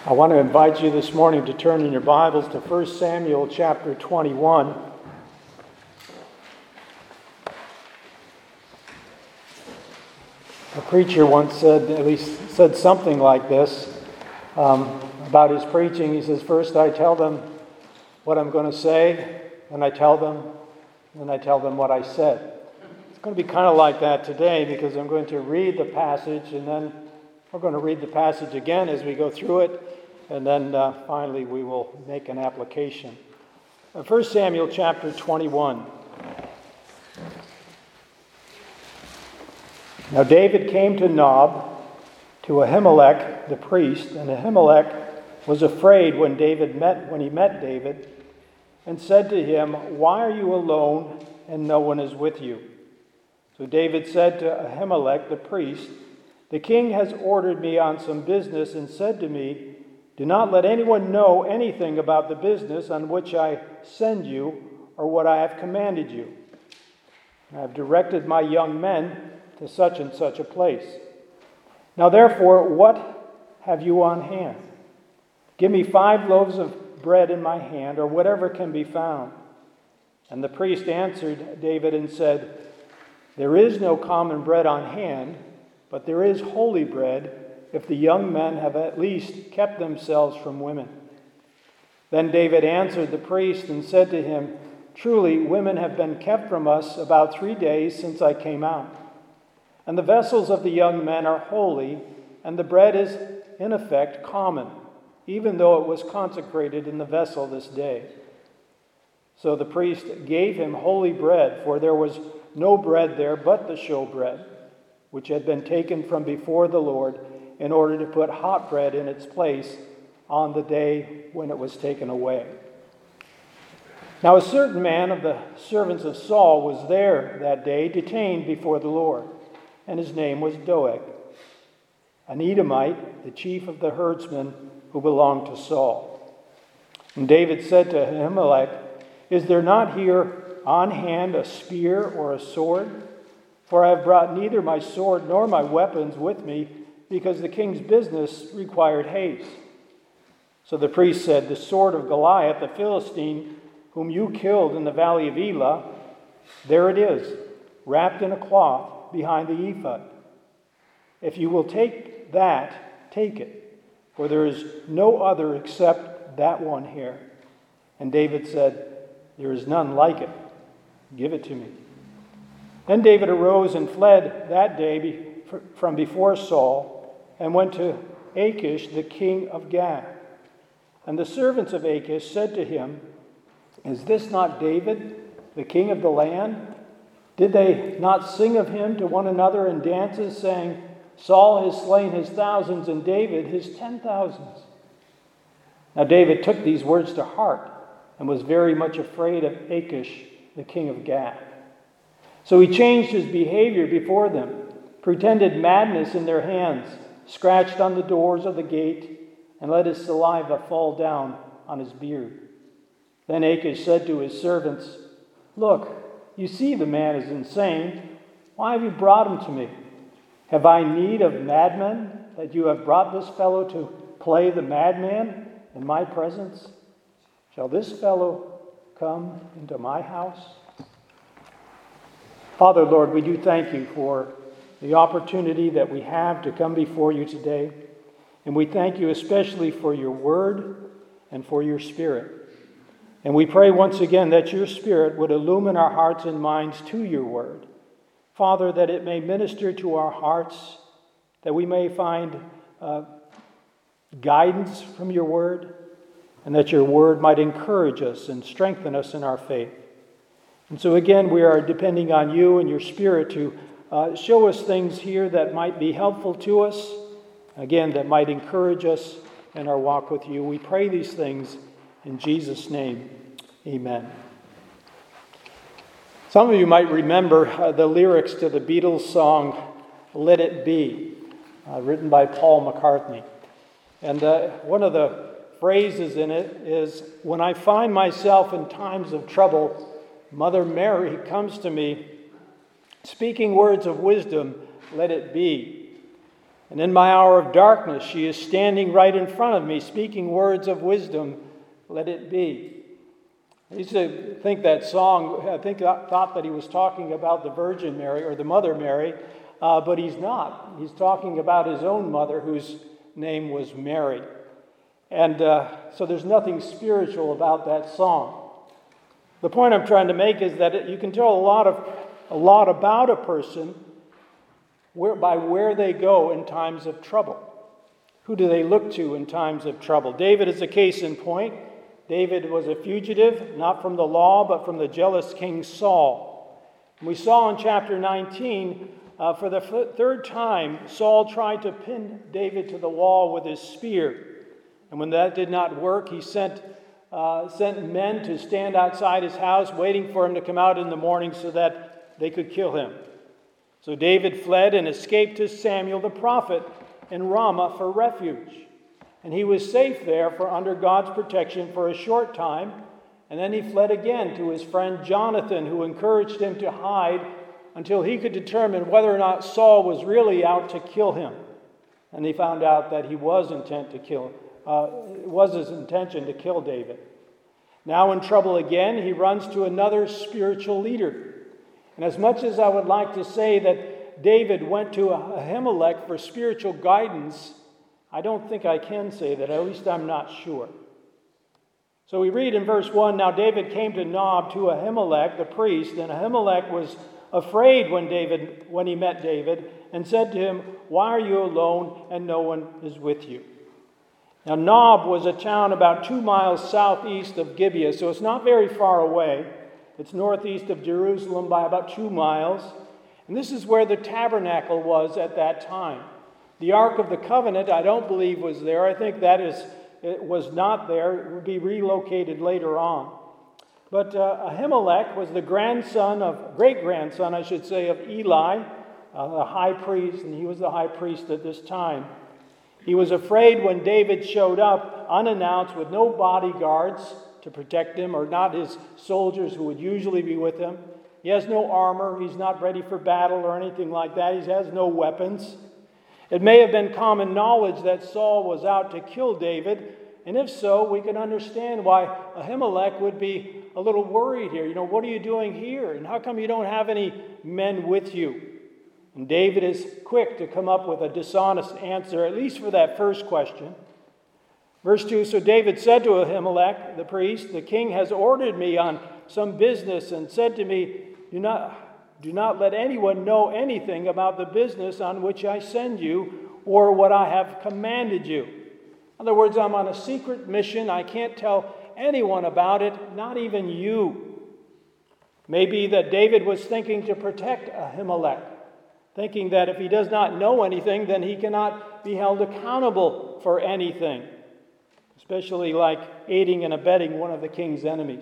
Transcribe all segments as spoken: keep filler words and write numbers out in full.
I want to invite you this morning to turn in your Bibles to First Samuel chapter twenty-one. A preacher once said, at least said something like this um, about his preaching. He says, first I tell them what I'm going to say, then I tell them, then I tell them what I said. It's going to be kind of like that today because I'm going to read the passage and then we're going to read the passage again as we go through it. And then uh, finally we will make an application. Uh, First Samuel chapter twenty-one. Now David came to Nob, to Ahimelech the priest, and Ahimelech was afraid when David met when he met David, and said to him, "Why are you alone and no one is with you?" So David said to Ahimelech the priest, "The king has ordered me on some business and said to me, 'Do not let anyone know anything about the business on which I send you or what I have commanded you. I have directed my young men to such and such a place. Now therefore, what have you on hand? Give me five loaves of bread in my hand, or whatever can be found.' And the priest answered David and said, 'There is no common bread on hand, but there is holy bread, if the young men have at least kept themselves from women.' Then David answered the priest and said to him, 'Truly, women have been kept from us about three days since I came out. And the vessels of the young men are holy, and the bread is in effect common, even though it was consecrated in the vessel this day.' So the priest gave him holy bread, for there was no bread there but the showbread, which had been taken from before the Lord, in order to put hot bread in its place on the day when it was taken away. Now a certain man of the servants of Saul was there that day, detained before the Lord, and his name was Doeg, an Edomite, the chief of the herdsmen who belonged to Saul. And David said to Ahimelech, 'Is there not here on hand a spear or a sword? For I have brought neither my sword nor my weapons with me, because the king's business required haste.' So the priest said, 'The sword of Goliath, the Philistine, whom you killed in the valley of Elah, there it is, wrapped in a cloth behind the ephod. If you will take that, take it, for there is no other except that one here.' And David said, 'There is none like it. Give it to me.' Then David arose and fled that day from before Saul, and went to Achish, the king of Gath. And the servants of Achish said to him, 'Is this not David, the king of the land? Did they not sing of him to one another in dances, saying, Saul has slain his thousands, and David his ten thousands?' Now David took these words to heart, and was very much afraid of Achish, the king of Gath. So he changed his behavior before them, pretended madness in their hands, scratched on the doors of the gate, and let his saliva fall down on his beard. Then Achish said to his servants, 'Look, you see the man is insane. Why have you brought him to me? Have I need of madmen, that you have brought this fellow to play the madman in my presence? Shall this fellow come into my house?' Father, Lord, we do thank you for the opportunity that we have to come before you today. And we thank you especially for your word and for your spirit. And we pray once again that your spirit would illumine our hearts and minds to your word. Father, that it may minister to our hearts, that we may find uh, guidance from your word, and that your word might encourage us and strengthen us in our faith. And so again, we are depending on you and your spirit to Uh, show us things here that might be helpful to us, again, that might encourage us in our walk with you. We pray these things in Jesus' name. Amen. Some of you might remember uh, the lyrics to the Beatles song, Let It Be, uh, written by Paul McCartney. And uh, one of the phrases in it is, "When I find myself in times of trouble, Mother Mary comes to me, speaking words of wisdom, let it be." And in my hour of darkness, she is standing right in front of me, speaking words of wisdom. Let it be. I used to think that song, I think I thought that he was talking about the Virgin Mary or the Mother Mary, uh, but he's not. He's talking about his own mother, whose name was Mary. And uh, so there's nothing spiritual about that song. The point I'm trying to make is that it, you can tell a lot of a lot about a person where, by where they go in times of trouble. Who do they look to in times of trouble? David is a case in point. David was a fugitive, not from the law, but from the jealous King Saul. And we saw in chapter nineteen, uh, for the f- third time, Saul tried to pin David to the wall with his spear. And when that did not work, he sent uh, sent men to stand outside his house, waiting for him to come out in the morning so that they could kill him. So David fled and escaped to Samuel the prophet in Ramah for refuge. And he was safe there for under God's protection for a short time. And then he fled again to his friend Jonathan, who encouraged him to hide until he could determine whether or not Saul was really out to kill him. And he found out that he was intent to kill. Uh, it was his intention to kill David. Now in trouble again, he runs to another spiritual leader. And as much as I would like to say that David went to Ahimelech for spiritual guidance, I don't think I can say that. At least I'm not sure. So we read in verse one, Now David came to Nob to Ahimelech the priest, and Ahimelech was afraid when David when he met David, and said to him, Why are you alone and no one is with you? Now Nob was a town about two miles southeast of Gibeah, so it's not very far away. It's northeast of Jerusalem by about two miles. And this is where the tabernacle was at that time. The Ark of the Covenant, I don't believe, was there. I think that is, it was not there. It would be relocated later on. But uh, Ahimelech was the grandson of, great-grandson, I should say, of Eli, uh, the high priest, and he was the high priest at this time. He was afraid when David showed up unannounced with no bodyguards to protect him, or not his soldiers who would usually be with him. He has no armor. He's not ready for battle or anything like that. He has no weapons. It may have been common knowledge that Saul was out to kill David, and if so, we can understand why Ahimelech would be a little worried here. You know, what are you doing here? And how come you don't have any men with you? And David is quick to come up with a dishonest answer, at least for that first question. Verse two, So David said to Ahimelech, the priest, The king has ordered me on some business and said to me, Do not, do not let anyone know anything about the business on which I send you or what I have commanded you. In other words, I'm on a secret mission. I can't tell anyone about it, not even you. Maybe that David was thinking to protect Ahimelech, thinking that if he does not know anything, then he cannot be held accountable for anything, especially like aiding and abetting one of the king's enemies.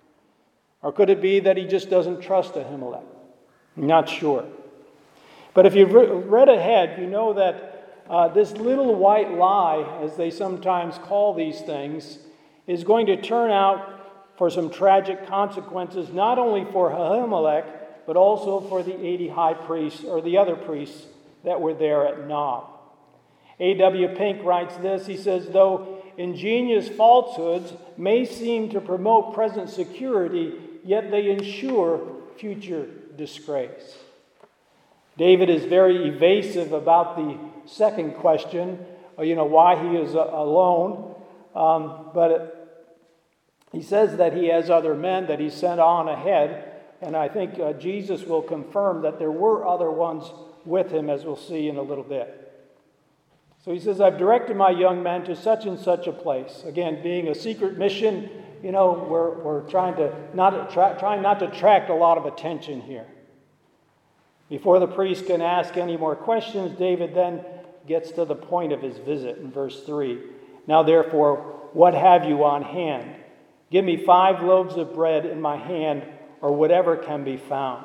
Or could it be that he just doesn't trust Ahimelech? I'm not sure. But if you've read ahead, you know that uh, this little white lie, as they sometimes call these things, is going to turn out for some tragic consequences, not only for Ahimelech, but also for the eighty high priests, or the other priests that were there at Nob. A W Pink writes this, he says, Though ingenious falsehoods may seem to promote present security, yet they ensure future disgrace. David is very evasive about the second question, you know, why he is alone. Um, but he says that he has other men that he sent on ahead. And I think uh, Jesus will confirm that there were other ones with him, as we'll see in a little bit. So he says, I've directed my young men to such and such a place. Again, being a secret mission, you know, we're, we're trying to not attract, trying not to attract a lot of attention here. Before the priest can ask any more questions, David then gets to the point of his visit in verse three. Now therefore, what have you on hand? Give me five loaves of bread in my hand, or whatever can be found.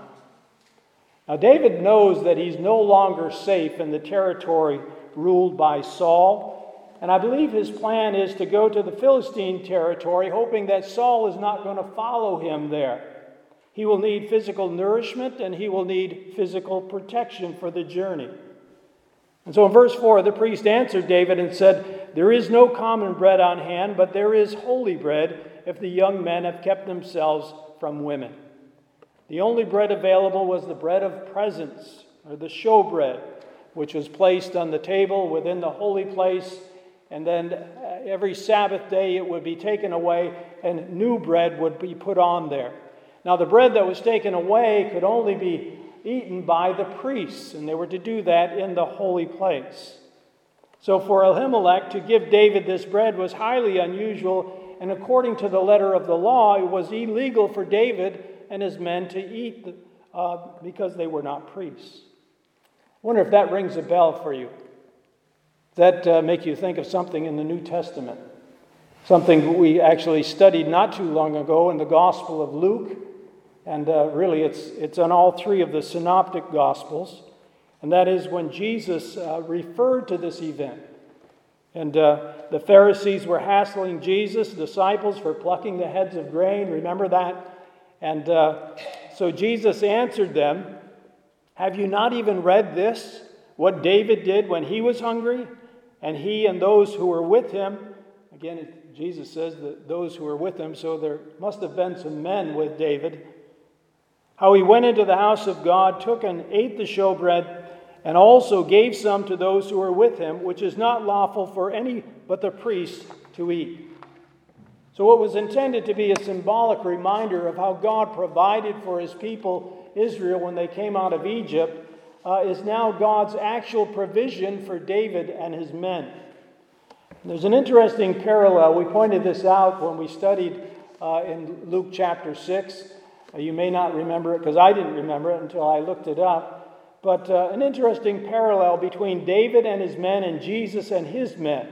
Now David knows that he's no longer safe in the territory ruled by Saul, and I believe his plan is to go to the Philistine territory, hoping that Saul is not going to follow him there. He will need physical nourishment, and he will need physical protection for the journey. And so in verse four, the priest answered David and said, "There is no common bread on hand, but there is holy bread if the young men have kept themselves from women." The only bread available was the bread of presence, or the showbread, which was placed on the table within the holy place, and then every Sabbath day it would be taken away and new bread would be put on there. Now the bread that was taken away could only be eaten by the priests, and they were to do that in the holy place. So for Ahimelech to give David this bread was highly unusual, and according to the letter of the law, it was illegal for David and his men to eat uh, because they were not priests. I wonder if that rings a bell for you. Does that uh, make you think of something in the New Testament? Something we actually studied not too long ago in the Gospel of Luke. And uh, really, it's it's on all three of the synoptic Gospels. And that is when Jesus uh, referred to this event. And uh, the Pharisees were hassling Jesus' disciples for plucking the heads of grain. Remember that? And uh, so Jesus answered them, "Have you not even read this? What David did when he was hungry? And he and those who were with him," again, Jesus says that those who were with him, so there must have been some men with David, "how he went into the house of God, took and ate the showbread, and also gave some to those who were with him, which is not lawful for any but the priests to eat." So what was intended to be a symbolic reminder of how God provided for his people Israel when they came out of Egypt uh, is now God's actual provision for David and his men. There's an interesting parallel. We pointed this out when we studied uh, in Luke chapter six. Uh, you may not remember it because I didn't remember it until I looked it up. But uh, an interesting parallel between David and his men and Jesus and his men.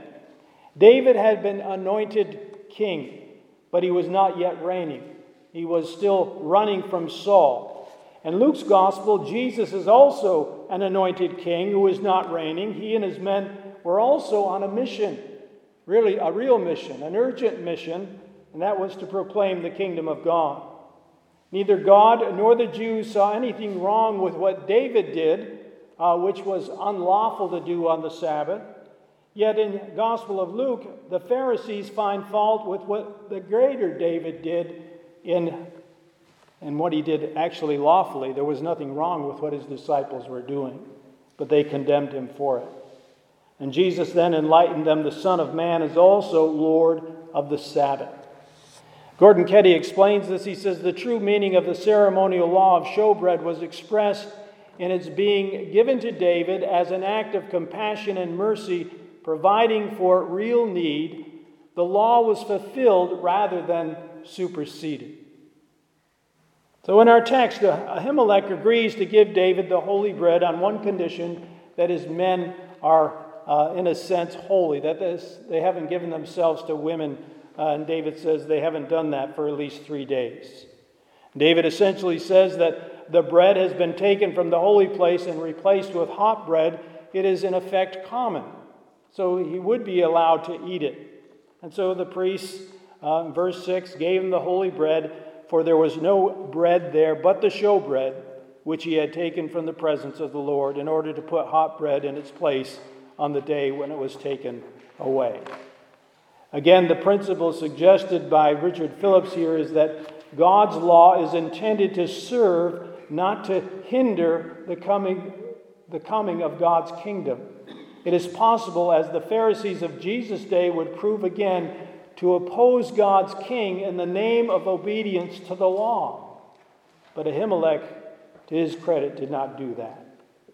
David had been anointed king, but he was not yet reigning. He was still running from Saul. In Luke's gospel, Jesus is also an anointed king who is not reigning. He and his men were also on a mission, really a real mission, an urgent mission, and that was to proclaim the kingdom of God. Neither God nor the Jews saw anything wrong with what David did, uh, which was unlawful to do on the Sabbath. Yet in the Gospel of Luke, the Pharisees find fault with what the greater David did in, in what he did actually lawfully. There was nothing wrong with what his disciples were doing, but they condemned him for it. And Jesus then enlightened them, the Son of Man is also Lord of the Sabbath. Gordon Ketty explains this. He says, the true meaning of the ceremonial law of showbread was expressed in its being given to David as an act of compassion and mercy, providing for real need. The law was fulfilled rather than superseded. So in our text, Ahimelech agrees to give David the holy bread on one condition, that his men are, uh, in a sense, holy, that this, they haven't given themselves to women. Uh, and David says they haven't done that for at least three days. David essentially says that the bread has been taken from the holy place and replaced with hot bread. It is in effect common. So he would be allowed to eat it. And so the priests, uh, in verse six, gave him the holy bread, for there was no bread there but the showbread, which he had taken from the presence of the Lord, in order to put hot bread in its place on the day when it was taken away. Again, the principle suggested by Richard Phillips here is that God's law is intended to serve, not to hinder the coming, the coming of God's kingdom. It is possible, as the Pharisees of Jesus' day would prove again, to oppose God's king in the name of obedience to the law. But Ahimelech, to his credit, did not do that.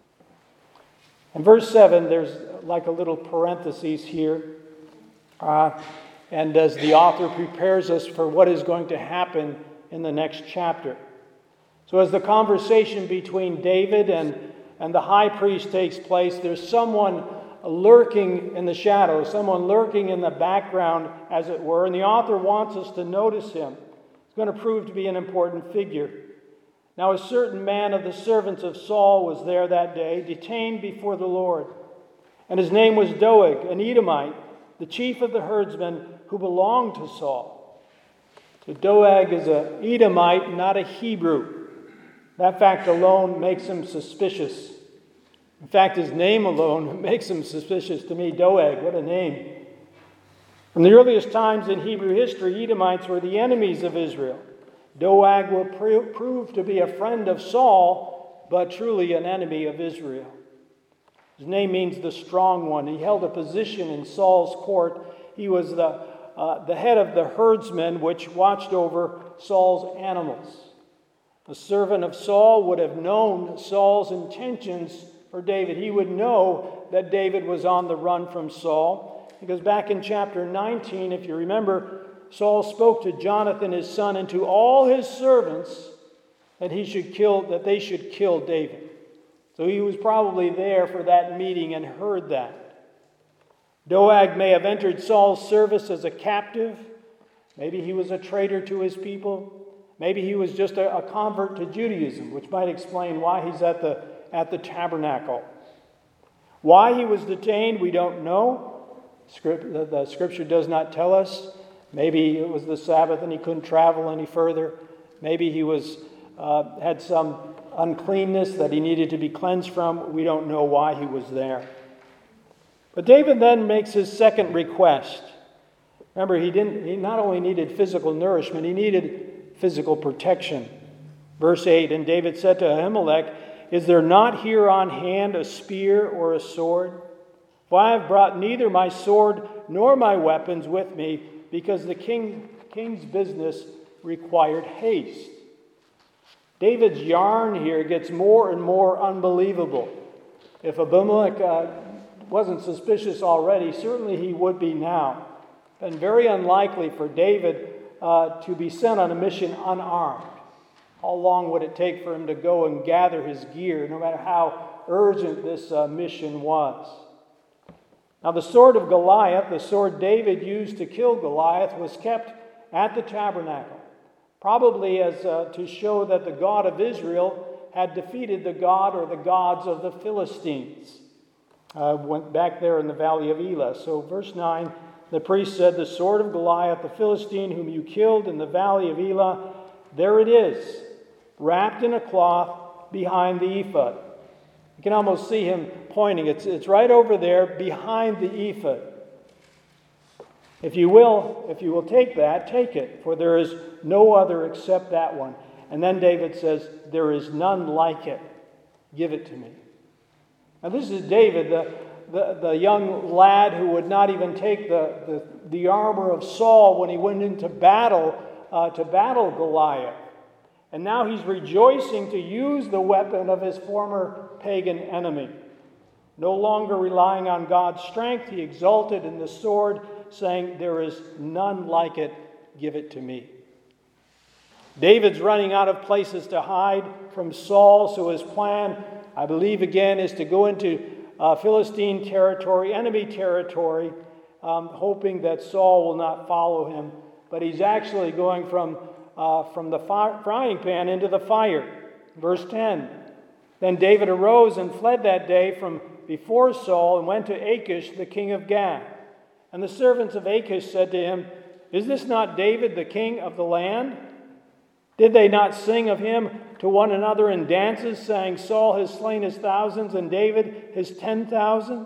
In verse seven, there's like a little parenthesis here. Uh, and as the author prepares us for what is going to happen in the next chapter. So as the conversation between David and, and the high priest takes place, there's someone lurking in the shadows, someone lurking in the background, as it were, and the author wants us to notice him. It's going to prove to be an important figure. Now a certain man of the servants of Saul was there that day, detained before the Lord. And his name was Doeg, an Edomite, the chief of the herdsmen who belonged to Saul. So Doeg is an Edomite, not a Hebrew. That fact alone makes him suspicious. In fact, his name alone makes him suspicious to me. Doeg, what a name. From the earliest times in Hebrew history, Edomites were the enemies of Israel. Doeg will pro- prove to be a friend of Saul, but truly an enemy of Israel. His name means the strong one. He held a position in Saul's court. He was the, uh, the head of the herdsmen which watched over Saul's animals. A servant of Saul would have known Saul's intentions for David. He would know that David was on the run from Saul, because back in chapter nineteen, if you remember, Saul spoke to Jonathan, his son, and to all his servants that he should kill, that they should kill David. So he was probably there for that meeting and heard that. Doeg may have entered Saul's service as a captive. Maybe he was a traitor to his people. Maybe he was just a, a convert to Judaism, which might explain why he's at the, at the tabernacle. Why he was detained, we don't know. Script, the, the scripture does not tell us. Maybe it was the Sabbath and he couldn't travel any further. Maybe he was uh, had some uncleanness that he needed to be cleansed from. We don't know why he was there. But David then makes his second request. Remember, he didn't. He not only needed physical nourishment, he needed physical protection. Verse eight, and David said to Ahimelech, is there not here on hand a spear or a sword? For I have brought neither my sword nor my weapons with me, because the king, king's business required haste. David's yarn here gets more and more unbelievable. If Abimelech uh, wasn't suspicious already, certainly he would be now. And very unlikely for David uh, to be sent on a mission unarmed. How long would it take for him to go and gather his gear, no matter how urgent this uh, mission was? Now, the sword of Goliath, the sword David used to kill Goliath, was kept at the tabernacle, probably as uh, to show that the God of Israel had defeated the God or the gods of the Philistines. Uh, went back there in the valley of Elah. So, verse nine, the priest said, the sword of Goliath, the Philistine whom you killed in the valley of Elah, there it is, wrapped in a cloth behind the ephod. You can almost see him pointing. It's, it's right over there behind the ephod. If you will, if you will take that, take it, for there is no other except that one. And then David says, there is none like it. Give it to me. Now this is David, the, the, the young lad who would not even take the, the, the armor of Saul when he went into battle uh, to battle Goliath. And now he's rejoicing to use the weapon of his former pagan enemy. No longer relying on God's strength, he exulted in the sword, saying, there is none like it, give it to me. David's running out of places to hide from Saul, so his plan, I believe again, is to go into uh, Philistine territory, enemy territory, um, hoping that Saul will not follow him. But he's actually going from Uh, from the fi- frying pan into the fire. Verse ten, then David arose and fled that day from before Saul and went to Achish, the king of Gath. And the servants of Achish said to him, is this not David, the king of the land? Did they not sing of him to one another in dances, saying, Saul has slain his thousands and David his ten thousands?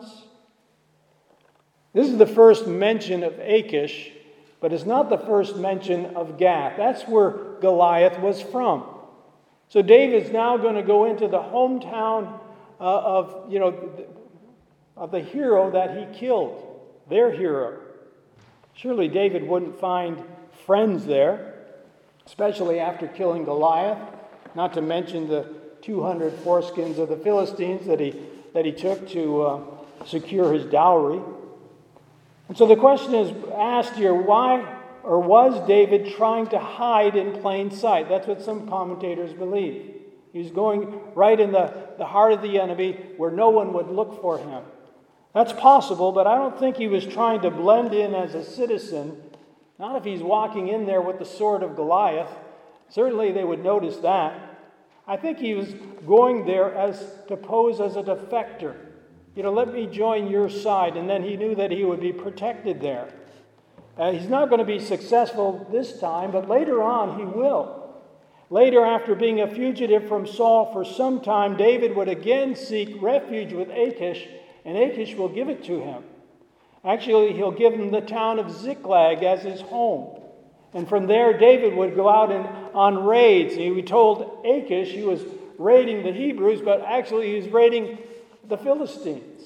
This is the first mention of Achish, but it's not the first mention of Gath. That's where Goliath was from. So David's now going to go into the hometown uh, of, you know, of the hero that he killed, their hero. Surely David wouldn't find friends there, especially after killing Goliath, not to mention the two hundred foreskins of the Philistines that he, that he took to uh, secure his dowry. And so the question is asked here, why or was David trying to hide in plain sight? That's what some commentators believe. He was going right in the, the heart of the enemy where no one would look for him. That's possible, but I don't think he was trying to blend in as a citizen. Not if he's walking in there with the sword of Goliath. Certainly they would notice that. I think he was going there as to pose as a defector. You know, let me join your side. And then he knew that he would be protected there. Uh, he's not going to be successful this time, but later on he will. Later, after being a fugitive from Saul for some time, David would again seek refuge with Achish, and Achish will give it to him. Actually, he'll give him the town of Ziklag as his home. And from there, David would go out and, on raids. He told Achish he was raiding the Hebrews, but actually he was raiding the Philistines.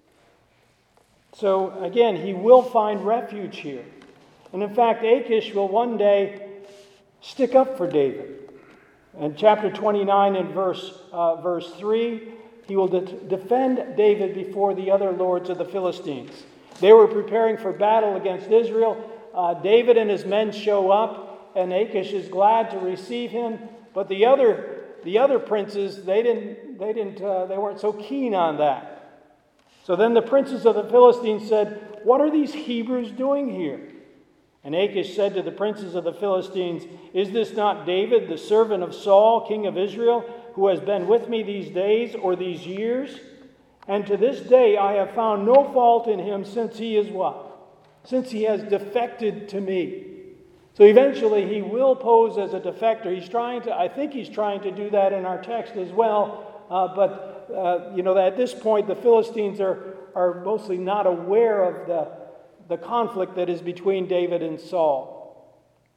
So again, he will find refuge here. And in fact, Achish will one day stick up for David. In chapter twenty-nine and verse, uh, verse three, he will de- defend David before the other lords of the Philistines. They were preparing for battle against Israel. Uh, David and his men show up, and Achish is glad to receive him. But the other, the other princes, they didn't, they didn't, uh, they weren't so keen on that. So then the princes of the Philistines said, "What are these Hebrews doing here?" And Achish said to the princes of the Philistines, "Is this not David, the servant of Saul, king of Israel, who has been with me these days or these years? And to this day I have found no fault in him, since he is what? Since he has defected to me." So eventually he will pose as a defector. He's trying to, I think he's trying to do that in our text as well. Uh, but, uh, you know, at this point the Philistines are, are mostly not aware of the, the conflict that is between David and Saul.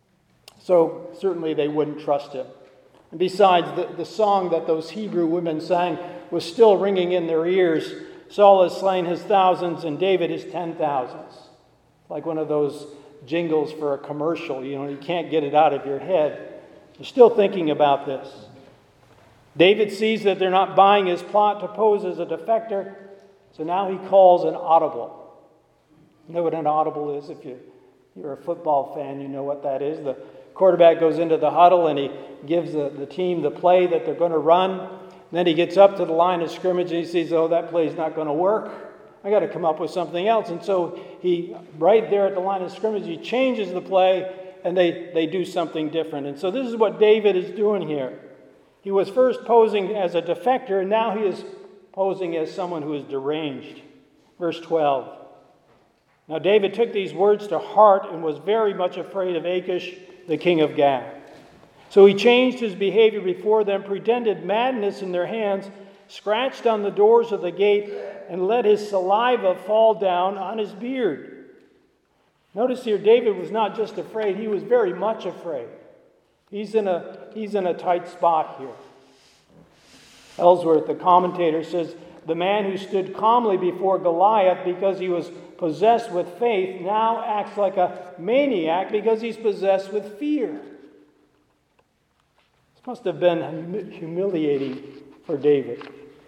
So certainly they wouldn't trust him. And besides, the, the song that those Hebrew women sang was still ringing in their ears. Saul has slain his thousands and David his ten thousands. Like one of those jingles for a commercial. You know, you can't get it out of your head. You're still thinking about this. David sees that they're not buying his plot to pose as a defector, so now he calls an audible. You know what an audible is? If you, you're a football fan, you know what that is. The quarterback goes into the huddle and he gives the, the team the play that they're going to run. And then he gets up to the line of scrimmage and he sees, oh, that play's not going to work. I got to come up with something else. And so he, right there at the line of scrimmage, he changes the play and they, they do something different. And so this is what David is doing here. He was first posing as a defector, and now he is posing as someone who is deranged. Verse twelve. Now David took these words to heart and was very much afraid of Achish, the king of Gath. So he changed his behavior before them, pretended madness in their hands, scratched on the doors of the gate, and let his saliva fall down on his beard. Notice here, David was not just afraid, he was very much afraid. He's in a, he's in a tight spot here. Ellsworth, the commentator, says, the man who stood calmly before Goliath because he was possessed with faith now acts like a maniac because he's possessed with fear. This must have been hum- humiliating for David.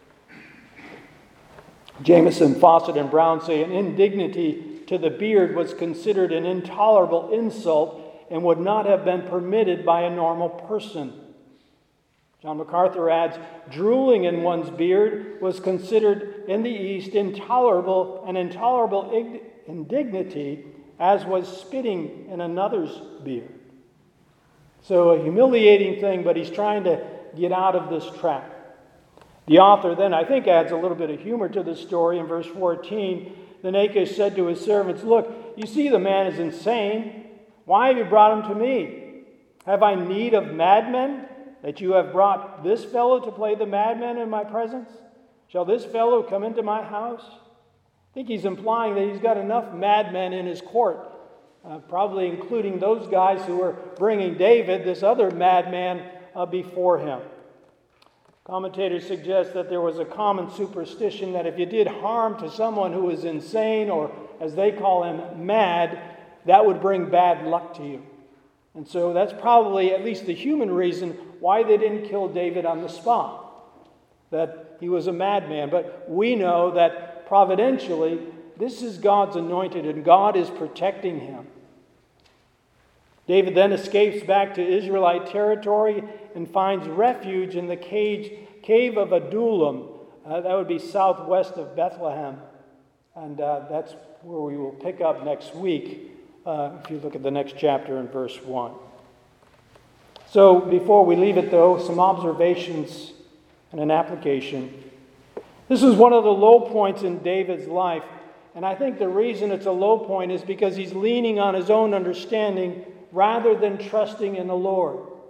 Jameson, Fawcett, and Brown say an indignity to the beard was considered an intolerable insult and would not have been permitted by a normal person. John MacArthur adds, drooling in one's beard was considered in the East intolerable, an intolerable indignity, as was spitting in another's beard. So a humiliating thing, but he's trying to get out of this trap. The author then, I think, adds a little bit of humor to the story in verse fourteen. Then Achish said to his servants, look, you see the man is insane. Why have you brought him to me? Have I need of madmen, that you have brought this fellow to play the madman in my presence? Shall this fellow come into my house? I think he's implying that he's got enough madmen in his court, uh, probably including those guys who were bringing David, this other madman, uh, before him. Commentators suggest that there was a common superstition that if you did harm to someone who was insane, or as they call him, mad, that would bring bad luck to you. And so that's probably at least the human reason why they didn't kill David on the spot, that he was a madman. But we know that providentially, this is God's anointed and God is protecting him. David then escapes back to Israelite territory and finds refuge in the cage, cave of Adullam. Uh, that would be southwest of Bethlehem. And uh, that's where we will pick up next week. Uh, if you look at the next chapter in verse one. So before we leave it, though, some observations and an application. This is one of the low points in David's life. And I think the reason it's a low point is because he's leaning on his own understanding rather than trusting in the Lord.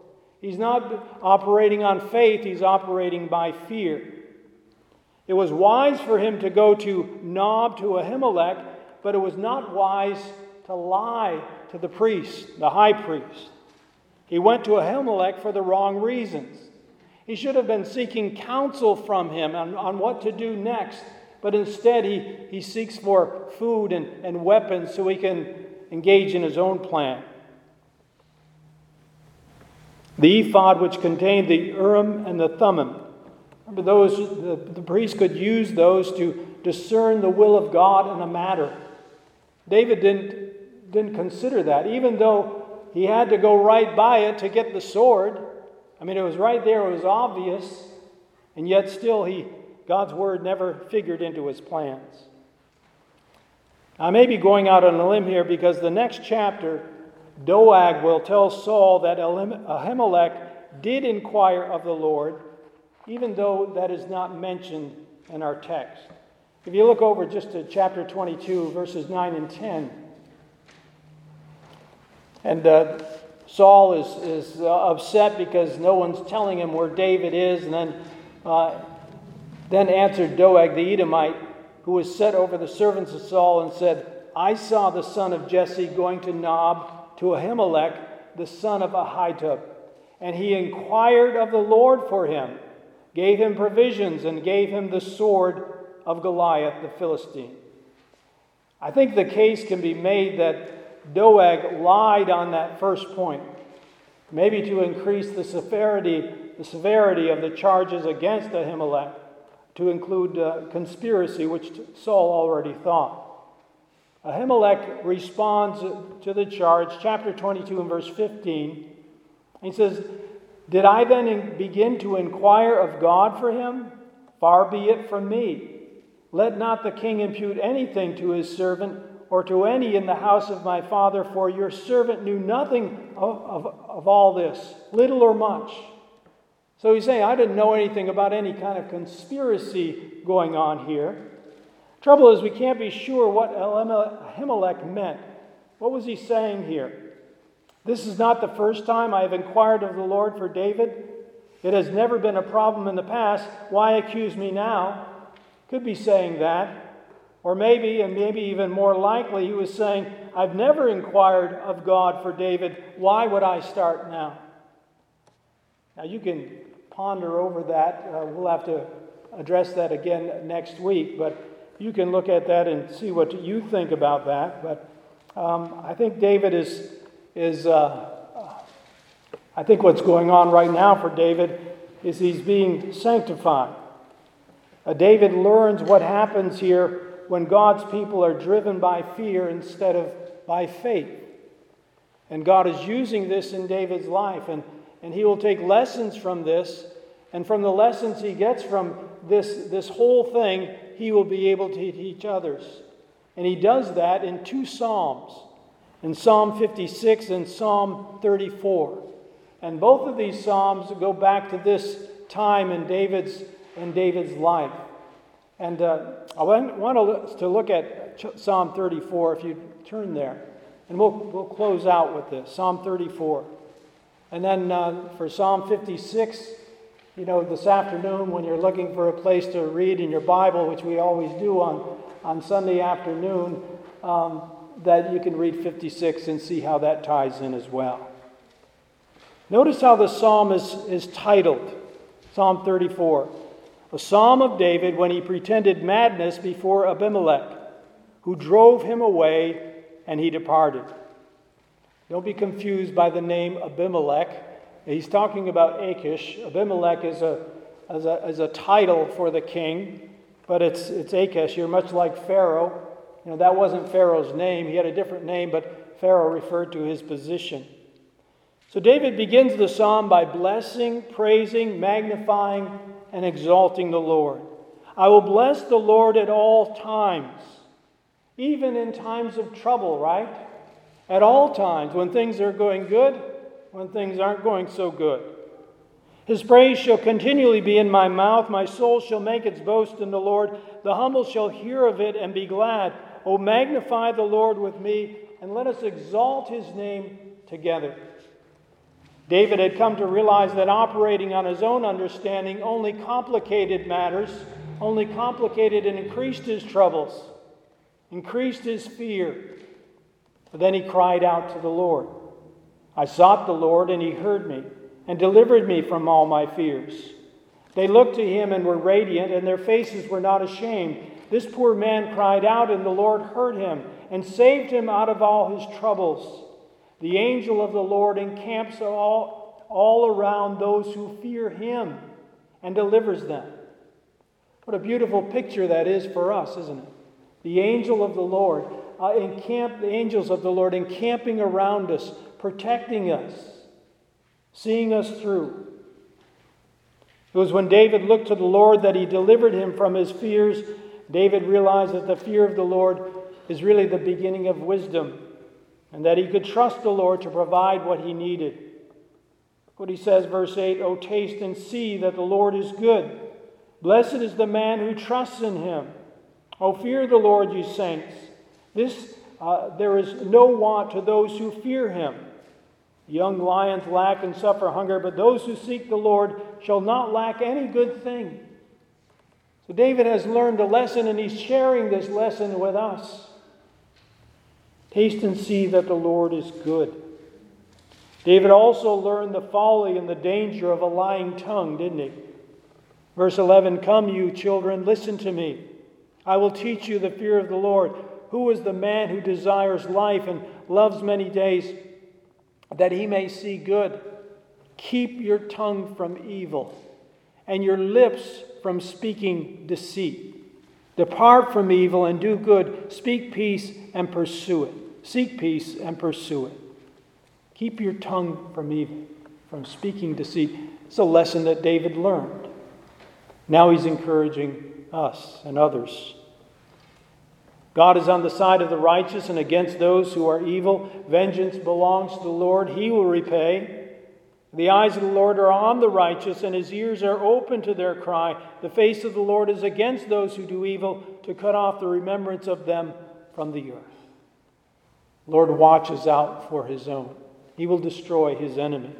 He's not operating on faith, he's operating by fear. It was wise for him to go to Nob, to Ahimelech, but it was not wise to lie to the priest, the high priest. He went to Ahimelech for the wrong reasons. He should have been seeking counsel from him on, on what to do next, but instead he, he seeks for food and, and weapons so he can engage in his own plan. The ephod, which contained the Urim and the Thummim. Remember, those the, the priest could use those to discern the will of God in a matter. David didn't, didn't consider that, even though he had to go right by it to get the sword. I mean, it was right there, it was obvious, and yet still he, God's word never figured into his plans. I may be going out on a limb here because the next chapter, Doeg will tell Saul that Ahimelech did inquire of the Lord, even though that is not mentioned in our text. If you look over just to chapter twenty-two, verses nine and ten, and uh, Saul is, is uh, upset because no one's telling him where David is, and then, uh, then answered Doeg the Edomite, who was set over the servants of Saul, and said, I saw the son of Jesse going to Nob, to Ahimelech, the son of Ahitub. And he inquired of the Lord for him, gave him provisions, and gave him the sword of Goliath the Philistine. I think the case can be made that Doeg lied on that first point, maybe to increase the severity, the severity of the charges against Ahimelech, to include uh, conspiracy, which Saul already thought. Ahimelech responds to the charge, chapter twenty-two and verse fifteen. He says, Did I then begin to inquire of God for him? Far be it from me. Let not the king impute anything to his servant or to any in the house of my father, for your servant knew nothing of, of, of all this, little or much. So he's saying, I didn't know anything about any kind of conspiracy going on here. Trouble is, we can't be sure what Ahimelech meant. What was he saying here? This is not the first time I have inquired of the Lord for David. It has never been a problem in the past. Why accuse me now? Could be saying that. Or maybe, and maybe even more likely, he was saying, I've never inquired of God for David. Why would I start now? Now you can ponder over that. Uh, we'll have to address that again next week, but you can look at that and see what you think about that. But um, I think David is, is uh, I think what's going on right now for David is he's being sanctified. Uh, David learns what happens here when God's people are driven by fear instead of by faith. And God is using this in David's life, and, and he will take lessons from this, and from the lessons he gets from this, this whole thing, he will be able to teach others. And he does that in two Psalms, in Psalm fifty-six and Psalm thirty-four. And both of these Psalms go back to this time in David's, in David's life. And uh, I want to look at Psalm thirty-four, if you turn there. And we'll, we'll close out with this, Psalm thirty-four. And then uh, for Psalm fifty-six, you know, this afternoon when you're looking for a place to read in your Bible, which we always do on, on Sunday afternoon, um, that you can read fifty-six and see how that ties in as well. Notice how the psalm is, is titled, Psalm thirty-four. A psalm of David when he pretended madness before Abimelech, who drove him away and he departed. Don't be confused by the name Abimelech. He's talking about Achish. Abimelech is a, is a, is a title for the king, but it's, it's Achish. You're much like Pharaoh. You know, that wasn't Pharaoh's name. He had a different name, but Pharaoh referred to his position. So David begins the psalm by blessing, praising, magnifying, and exalting the Lord. I will bless the Lord at all times, even in times of trouble, right? At all times, when things are going good, when things aren't going so good. His praise shall continually be in my mouth. My soul shall make its boast in the Lord. The humble shall hear of it and be glad. O magnify the Lord with me, and let us exalt his name together. David had come to realize that operating on his own understanding only complicated matters, only complicated and increased his troubles, increased his fear. But then he cried out to the Lord. I sought the Lord, and he heard me, and delivered me from all my fears. They looked to him and were radiant, and their faces were not ashamed. This poor man cried out, and the Lord heard him, and saved him out of all his troubles. The angel of the Lord encamps all, all around those who fear him, and delivers them. What a beautiful picture that is for us, isn't it? The angel of the Lord, uh, encamp, the angels of the Lord encamping around us, protecting us, seeing us through. It was when David looked to the Lord that he delivered him from his fears. David realized that the fear of the Lord is really the beginning of wisdom, and that he could trust the Lord to provide what he needed. Look what he says, verse eight, O taste and see that the Lord is good. Blessed is the man who trusts in him. O fear the Lord, you saints. This uh, there is no want to those who fear him. Young lions lack and suffer hunger, but those who seek the Lord shall not lack any good thing. So David has learned a lesson, and he's sharing this lesson with us. Taste and see that the Lord is good. David also learned the folly and the danger of a lying tongue, didn't he? Verse eleven, Come, you children, listen to me. I will teach you the fear of the Lord. Who is the man who desires life and loves many days, that he may see good? Keep your tongue from evil, and your lips from speaking deceit. Depart from evil and do good. Speak peace and pursue it. Seek peace and pursue it. Keep your tongue from evil, from speaking deceit. It's a lesson that David learned. Now he's encouraging us and others. God is on the side of the righteous and against those who are evil. Vengeance belongs to the Lord. He will repay. The eyes of the Lord are on the righteous, and his ears are open to their cry. The face of the Lord is against those who do evil, to cut off the remembrance of them from the earth. The Lord watches out for his own. He will destroy his enemies.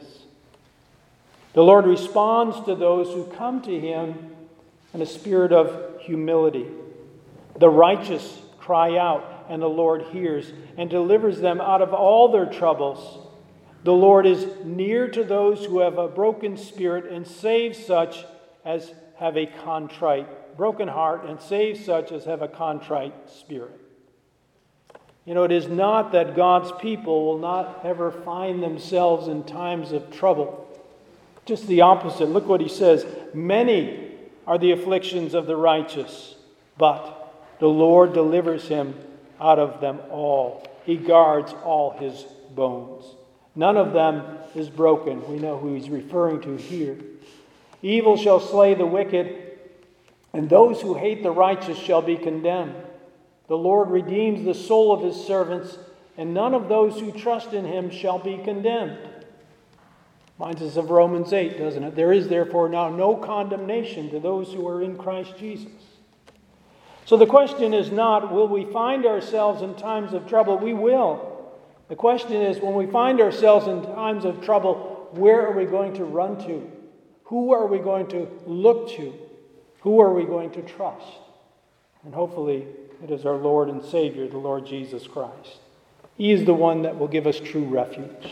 The Lord responds to those who come to him in a spirit of humility. The righteous cry out, and the Lord hears and delivers them out of all their troubles. The Lord is near to those who have a broken spirit, and saves such as have a contrite, broken heart, and saves such as have a contrite spirit. You know, it is not that God's people will not ever find themselves in times of trouble. Just the opposite. Look what he says. Many are the afflictions of the righteous, but the Lord delivers him out of them all. He guards all his bones. None of them is broken. We know who he's referring to here. Evil shall slay the wicked, and those who hate the righteous shall be condemned. The Lord redeems the soul of his servants, and none of those who trust in him shall be condemned. Reminds us of Romans eight, doesn't it? There is therefore now no condemnation to those who are in Christ Jesus. So the question is not, will we find ourselves in times of trouble? We will. The question is, when we find ourselves in times of trouble, where are we going to run to? Who are we going to look to? Who are we going to trust? And hopefully it is our Lord and Savior, the Lord Jesus Christ. He is the one that will give us true refuge.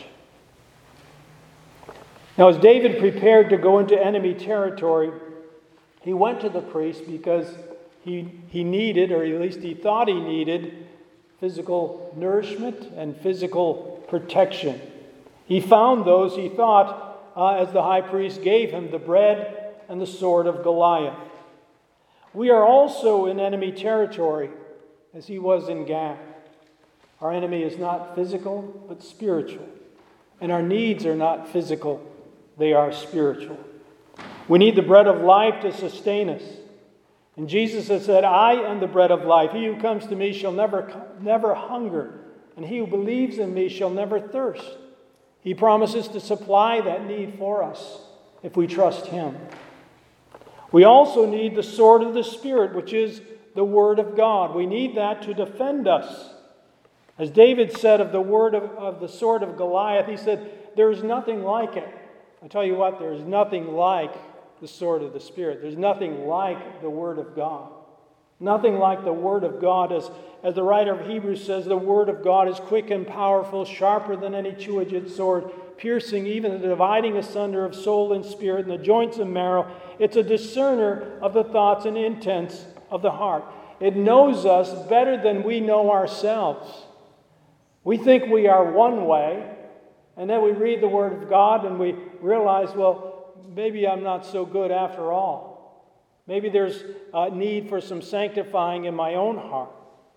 Now, as David prepared to go into enemy territory, he went to the priest because he, he needed, or at least he thought he needed, physical nourishment and physical protection. He found those, he thought, uh, as the high priest gave him the bread and the sword of Goliath. We are also in enemy territory, as he was in Gath. Our enemy is not physical, but spiritual. And our needs are not physical, they are spiritual. We need the bread of life to sustain us. And Jesus has said, I am the bread of life. He who comes to me shall never, never hunger, and he who believes in me shall never thirst. He promises to supply that need for us if we trust him. We also need the sword of the Spirit, which is the Word of God. We need that to defend us As David said of the word of, of the sword of Goliath, he said, there is nothing like it. I tell you what, there is nothing like the sword of the Spirit. There's nothing like the Word of God. Nothing like the Word of God. As, as the writer of Hebrews says, the Word of God is quick and powerful, sharper than any two-edged sword, piercing even the dividing asunder of soul and spirit and the joints and marrow. It's a discerner of the thoughts and intents of the heart. It knows us better than we know ourselves. We think we are one way, and then we read the Word of God and we realize, well, maybe I'm not so good after all. Maybe there's a need for some sanctifying in my own heart.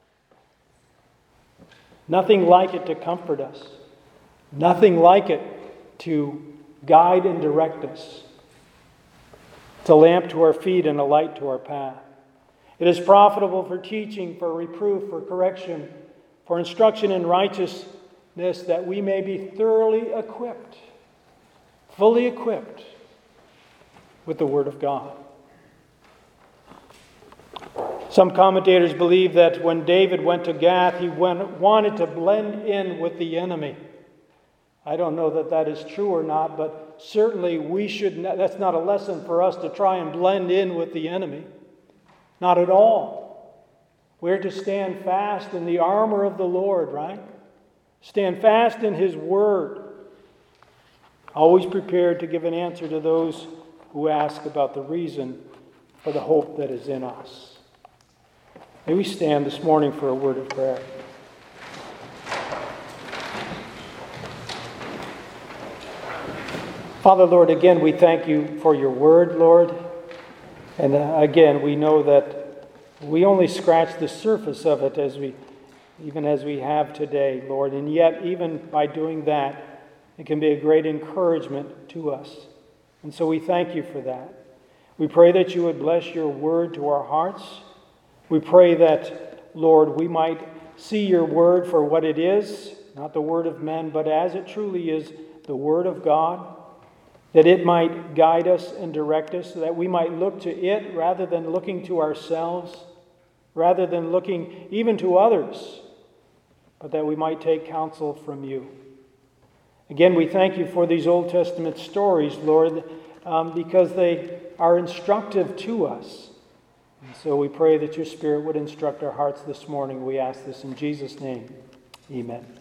Nothing like it to comfort us. Nothing like it to guide and direct us. It's a lamp to our feet and a light to our path. It is profitable for teaching, for reproof, for correction, for instruction in righteousness, that we may be thoroughly equipped, fully equipped with the Word of God. Some commentators believe that when David went to Gath, he went, wanted to blend in with the enemy. I don't know that that is true or not, but certainly we should not, that's not a lesson for us to try and blend in with the enemy. Not at all. We're to stand fast in the armor of the Lord, right? Stand fast in His Word. Always prepared to give an answer to those who ask about the reason for the hope that is in us. May we stand this morning for a word of prayer. Father, Lord, again, we thank you for your word, Lord. And uh, again, we know that we only scratch the surface of it as we, even as we have today, Lord. And yet, even by doing that, it can be a great encouragement to us. And so we thank you for that. We pray that you would bless your word to our hearts. We pray that, Lord, we might see your word for what it is, not the word of men, but as it truly is, the word of God, that it might guide us and direct us, so that we might look to it rather than looking to ourselves, rather than looking even to others, but that we might take counsel from you. Again, we thank you for these Old Testament stories, Lord, um, because they are instructive to us. And so we pray that your Spirit would instruct our hearts this morning. We ask this in Jesus' name. Amen.